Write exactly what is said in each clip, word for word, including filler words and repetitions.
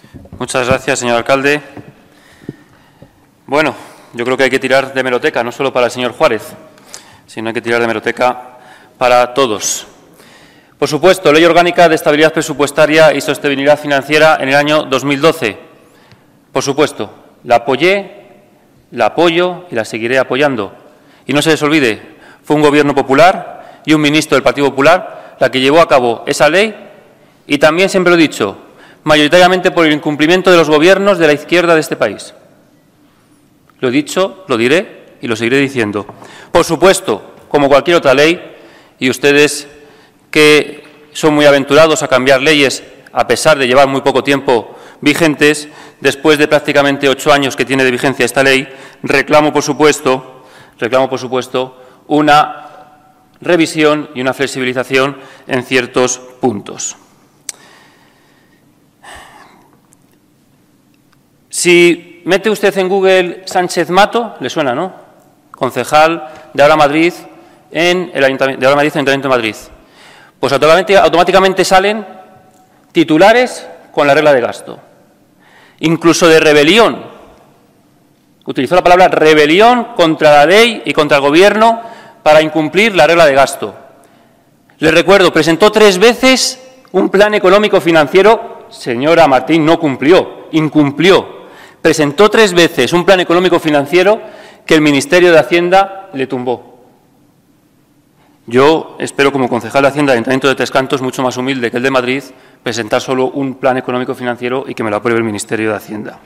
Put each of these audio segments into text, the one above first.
Muchas gracias, señor alcalde. Bueno, yo creo que hay que tirar de hemeroteca, no solo para el señor Juárez, sino hay que tirar de hemeroteca para todos. Por supuesto, Ley Orgánica de Estabilidad Presupuestaria y Sostenibilidad Financiera en el año dos mil doce. Por supuesto, la apoyé, la apoyo y la seguiré apoyando. Y no se les olvide, fue un Gobierno popular y un ministro del Partido Popular la que llevó a cabo esa ley y también, siempre lo he dicho, mayoritariamente por el incumplimiento de los gobiernos de la izquierda de este país. Lo he dicho, lo diré y lo seguiré diciendo. Por supuesto, como cualquier otra ley, y ustedes que son muy aventurados a cambiar leyes a pesar de llevar muy poco tiempo vigentes, después de prácticamente ocho años que tiene de vigencia esta ley, reclamo, por supuesto, reclamo, por supuesto, una revisión y una flexibilización en ciertos puntos. Si mete usted en Google Sánchez Mato, le suena, ¿no? Concejal de Ahora Madrid en el Ayuntamiento de, Ahora Madrid, en el Ayuntamiento de Madrid. Pues automáticamente, automáticamente salen titulares con la regla de gasto. Incluso de rebelión. Utilizó la palabra rebelión contra la ley y contra el Gobierno para incumplir la regla de gasto. Les recuerdo, presentó tres veces un plan económico financiero. Señora Martín, no cumplió, incumplió. Presentó tres veces un plan económico financiero que el Ministerio de Hacienda le tumbó. Yo espero, como concejal de Hacienda del Ayuntamiento de Tres Cantos, mucho más humilde que el de Madrid, presentar solo un plan económico financiero y que me lo apruebe el Ministerio de Hacienda.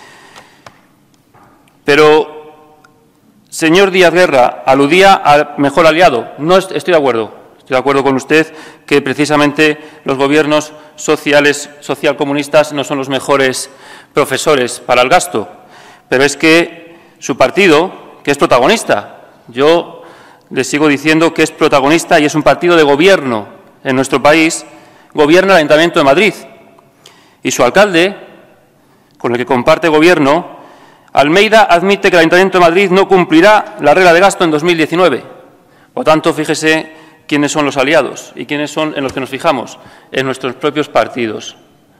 Pero, señor Díaz Guerra, aludía al mejor aliado. No estoy de acuerdo. Estoy de acuerdo con usted que precisamente los gobiernos sociales, socialcomunistas no son los mejores profesores para el gasto, pero es que su partido, que es protagonista, yo le sigo diciendo que es protagonista y es un partido de gobierno en nuestro país, gobierna el Ayuntamiento de Madrid y su alcalde, con el que comparte gobierno, Almeida, admite que el Ayuntamiento de Madrid no cumplirá la regla de gasto en dos mil diecinueve. Por tanto, fíjese quiénes son los aliados y quiénes son en los que nos fijamos, en nuestros propios partidos.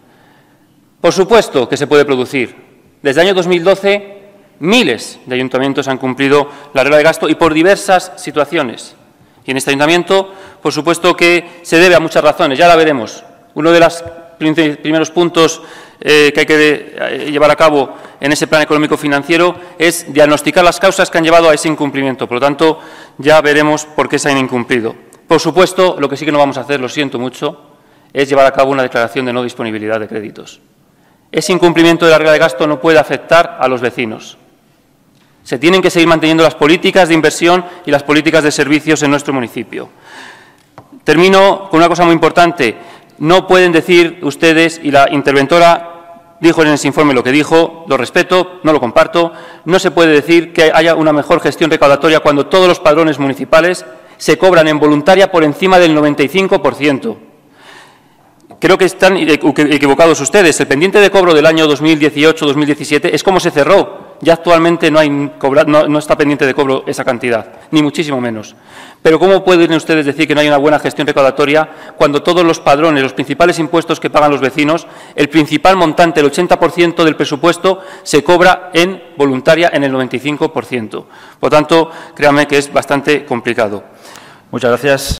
Por supuesto que se puede producir. Desde el año dos mil doce, miles de ayuntamientos han cumplido la regla de gasto y por diversas situaciones. Y en este ayuntamiento, por supuesto que se debe a muchas razones, ya la veremos. Uno de los primeros puntos eh, que hay que eh, llevar a cabo en ese plan económico financiero es diagnosticar las causas que han llevado a ese incumplimiento. Por lo tanto, ya veremos por qué se han incumplido. Por supuesto, lo que sí que no vamos a hacer, lo siento mucho, es llevar a cabo una declaración de no disponibilidad de créditos. Ese incumplimiento de la regla de gasto no puede afectar a los vecinos. Se tienen que seguir manteniendo las políticas de inversión y las políticas de servicios en nuestro municipio. Termino con una cosa muy importante. No pueden decir ustedes, y la interventora dijo en ese informe lo que dijo, lo respeto, no lo comparto, no se puede decir que haya una mejor gestión recaudatoria cuando todos los padrones municipales se cobran en voluntaria por encima del noventa y cinco por ciento. Creo que están equivocados ustedes. El pendiente de cobro del año dos mil dieciocho dos mil diecisiete es como se cerró. Ya actualmente no, hay no, no está pendiente de cobro esa cantidad, ni muchísimo menos. Pero ¿cómo pueden ustedes decir que no hay una buena gestión recaudatoria cuando todos los padrones, los principales impuestos que pagan los vecinos, el principal montante, el ochenta por ciento del presupuesto, se cobra en voluntaria en el noventa y cinco por ciento? Por tanto, créanme que es bastante complicado. Muchas gracias.